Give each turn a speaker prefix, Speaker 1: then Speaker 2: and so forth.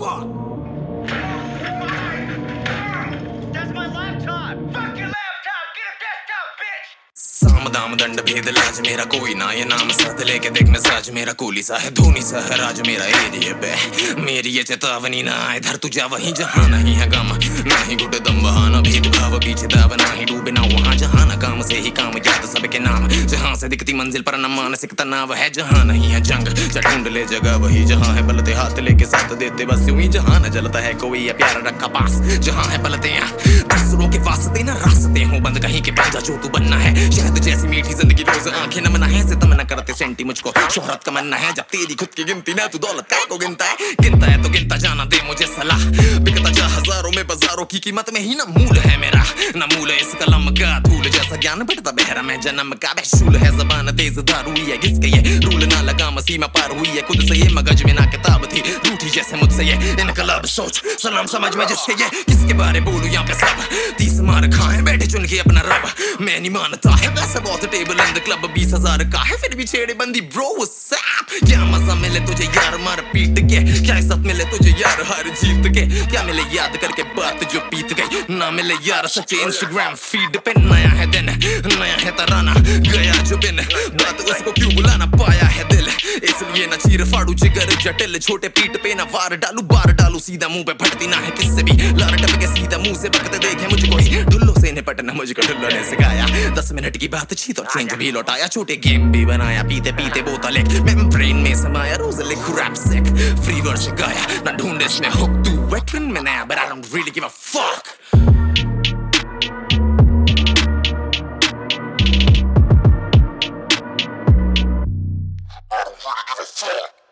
Speaker 1: fuck?
Speaker 2: That's my laptop! Fuck your laptop! Get a desktop, bitch!
Speaker 3: साम दाम दंड भेद लाज मेरा कोई ना, ये नाम साथ लेके देख मैं साज मेरा कोली सा है, धोनी सा है राज मेरा एरिया पे। मेरी ये चेतावनी ना इधर तू जा वहीं जहाँ नहीं है गम, ना ही घुट दम बहाना भेद भाव पीछे दाव, ना ही डूबे ना वहाँ जहाँ ना काम से ही काम याद सबके नाम, जहाँ से दिखती मंजिल पर न मानसिक तनाव है, जहाँ नहीं है जंग ढूंढ ले जगह वही जहाँ है बलते हाथ लेके साथ देते बस यूं ही, जहाँ न जलता है कोई प्यार रखा पास, जहाँ है बलते दूसरों के वास्ते न रास्ते हो बंद कहीं के बन जा जो तू बनना है, शहद जैसी मीठी जिंदगी रोज आंखें नमना है, सितम न करते सेंटी मुझको शोहरत का मनना है, जब तेरी खुद की गिनती ना तू दौलत का को गिनता है तो गिनता जाना दे मुझे सलाह, बिकता जा हजारों में बाजारों की कीमत में ही ना मूल है मेरा, ना मूल है इस कलम का धूल जैसा ज्ञान बढ़ता बहरा मैं जन्म का बेशूल है जबान तेज दारू है किसके ये रूल ना लगा सीमा पार हुई है खुद से ये मगज में ना किताब थी रूठी जैसे मुझसे ये इनकलाब सोच सलाम समझ में जिसके ये किसके बारे बोलूं यहाँ पे सब 30 मार खाए बैठे चुन के अपना रब, मैं नहीं मानता है वैसे बहुत टेबल इन द क्लब 20,000 का है फिर भी छेड़े बंदी ब्रो क्या मजा मिले तुझे यार मार पीट के, क्या इज्जत मिले तुझे यार हार जीत के, क्या मिले याद करके बात जो बीत गई, ना मिले यार सच्चे इंस्टाग्राम फीड पे, नया है दिन नया है तराना गया जो बिन बात उसको क्यों बुलाना पाया है दिल, इसलिए ना चीर फाड़ू जिगर जटिल छोटे पीठ पे ना वार डालू बार डालू सीधा मुंह पे फटती ना है किससे भी लार टप के सीधा मुंह से वक्त देखे मुझको ही ढुल्लो से निपटना मुझको ढुल्लो ने सिखाया, 10 मिनट की बात छी तो चेंज भी लौटाया, छोटे गेम भी बनाया पीते पीते बोतल एक मैं ब्रेन में समाया रोज लिख रैप सिक फ्री वर्स गाया ना ढूंढ इसमें हुक तू वेटरन में नया but I don't really give a fuck. I don't give a fuck.